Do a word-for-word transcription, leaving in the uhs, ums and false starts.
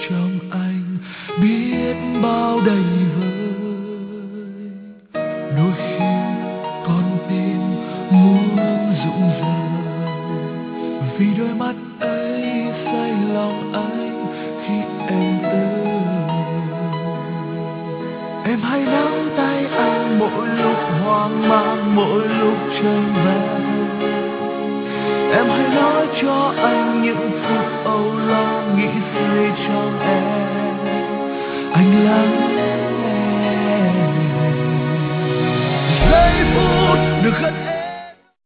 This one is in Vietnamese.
trong anh biết bao đầy vơi. Đôi khi con tim muốn rụng rời vì đôi mắt ấy say lòng anh khi em tới. Em hãy nắm tay anh mỗi lúc hoang mang, mỗi lúc chân vàng. Em hãy nói cho anh những phút âu lo